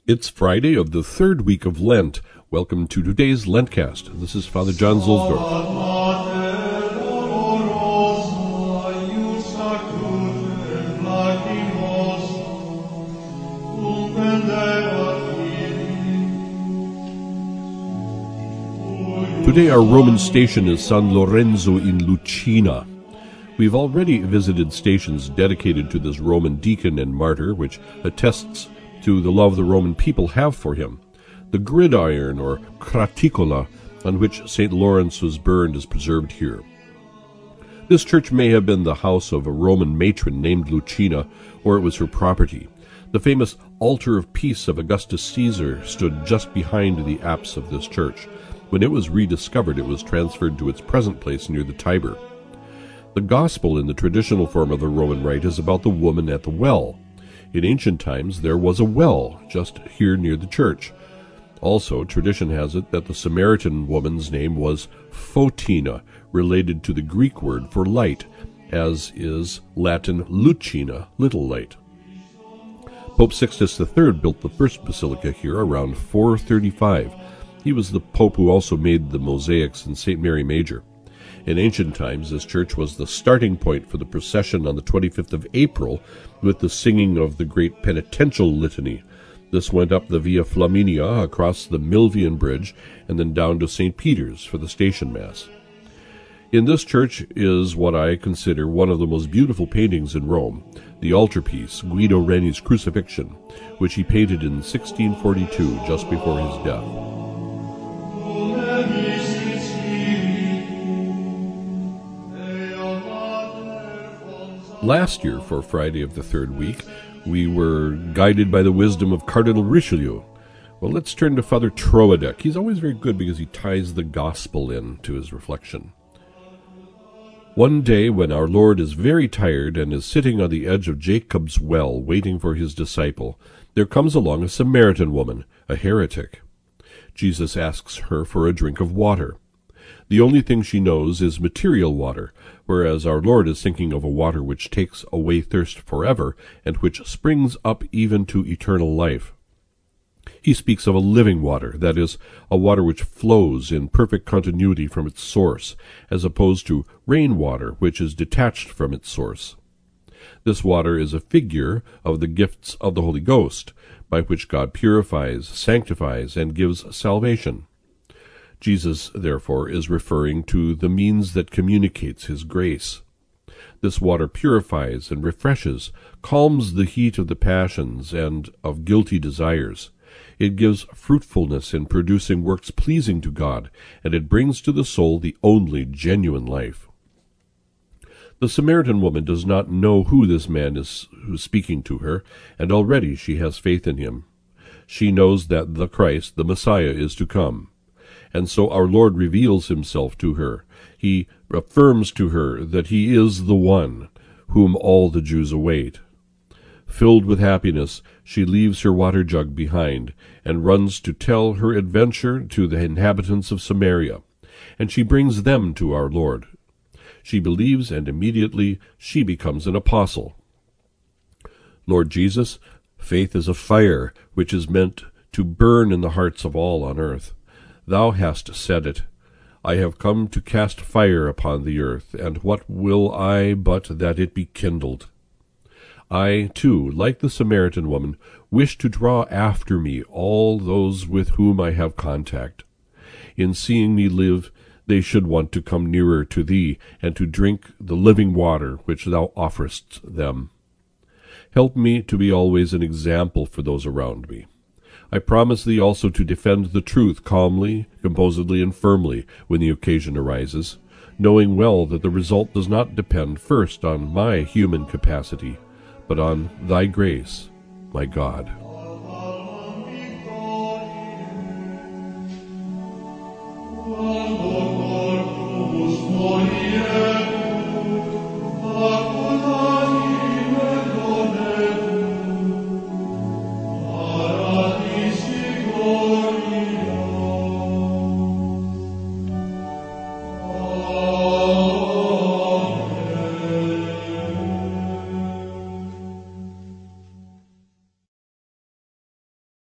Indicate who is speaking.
Speaker 1: It's Friday of the third week of Lent. Welcome to today's Lentcast. This is Father John Zuhlsdorf. Today our Roman station is San Lorenzo in Lucina. We've already visited stations dedicated to this Roman deacon and martyr, which attests to the love the Roman people have for him. The gridiron, or craticola, on which St. Lawrence was burned is preserved here. This church may have been the house of a Roman matron named Lucina, or it was her property. The famous Altar of Peace of Augustus Caesar stood just behind the apse of this church. When it was rediscovered, it was transferred to its present place near the Tiber. The Gospel in the traditional form of the Roman Rite is about the woman at the well. In ancient times, there was a well just here near the church. Also, tradition has it that the Samaritan woman's name was Photina, related to the Greek word for light, as is Latin lucina, little light. Pope Sixtus III built the first basilica here around 435. He was the pope who also made the mosaics in St. Mary Major. In ancient times, this church was the starting point for the procession on the 25th of April with the singing of the great penitential litany. This went up the Via Flaminia across the Milvian Bridge and then down to St. Peter's for the station mass. In this church is what I consider one of the most beautiful paintings in Rome, the altarpiece, Guido Reni's Crucifixion, which he painted in 1642, just before his death. Last year, for Friday of the third week, we were guided by the wisdom of Cardinal Richelieu. Well, let's turn to Father Troadec. He's always very good because he ties the gospel in to his reflection. One day when our Lord is very tired and is sitting on the edge of Jacob's well waiting for his disciple, there comes along a Samaritan woman, a heretic. Jesus asks her for a drink of water. The only thing she knows is material water, whereas our Lord is thinking of a water which takes away thirst forever and which springs up even to eternal life. He speaks of a living water, that is, a water which flows in perfect continuity from its source, as opposed to rainwater, which is detached from its source. This water is a figure of the gifts of the Holy Ghost, by which God purifies, sanctifies, and gives salvation. Jesus, therefore, is referring to the means that communicates his grace. This water purifies and refreshes, calms the heat of the passions and of guilty desires. It gives fruitfulness in producing works pleasing to God, and it brings to the soul the only genuine life. The Samaritan woman does not know who this man is who's speaking to her, and already she has faith in him. She knows that the Christ, the Messiah, is to come. And so our Lord reveals himself to her. He affirms to her that he is the one whom all the Jews await. Filled with happiness, she leaves her water jug behind and runs to tell her adventure to the inhabitants of Samaria, and she brings them to our Lord. She believes, and immediately she becomes an apostle. Lord Jesus, faith is a fire which is meant to burn in the hearts of all on earth. Thou hast said it, I have come to cast fire upon the earth, and what will I but that it be kindled? I, too, like the Samaritan woman, wish to draw after me all those with whom I have contact. In seeing me live, they should want to come nearer to thee, and to drink the living water which thou offerest them. Help me to be always an example for those around me. I promise thee also to defend the truth calmly, composedly, and firmly when the occasion arises, knowing well that the result does not depend first on my human capacity, but on thy grace, my God.
Speaker 2: Oh,